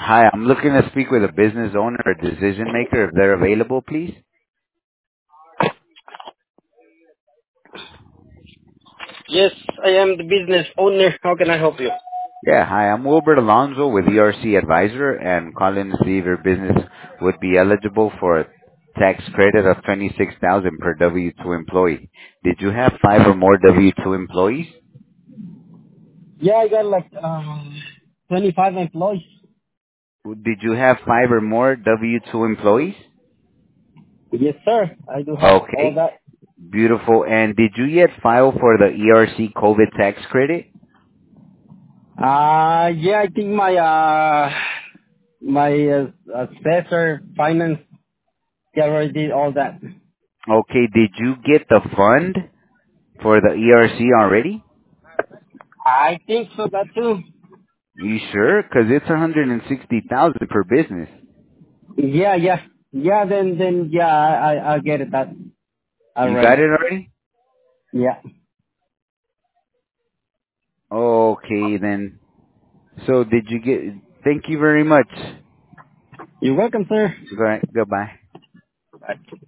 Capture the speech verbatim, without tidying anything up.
Hi, I'm looking to speak with a business owner or decision maker if they're available, please. Yes, I am the business owner. How can I help you? Yeah, hi, I'm Wilbert Alonso with E R C Advisor and calling to see if your business would be eligible for a tax credit of twenty-six thousand dollars per W two employee. Did you have five or more W two employees? Yeah, I got like um, twenty-five employees. Did you have five or more W two employees? Yes, sir. I do have all Okay, that. beautiful. And did you yet file for the E R C COVID tax credit? Uh, yeah, I think my uh, my uh, assessor finance he already did all that. Okay, did you get the fund for the E R C already? I think so, that too. You sure? Because it's one hundred sixty thousand per business. Yeah, yeah, yeah. Then, then, yeah, I, I, I get it. That You got already. it already? Yeah. Okay, then. So did you get? Thank you very much. You're welcome, sir. Go- Goodbye. Bye.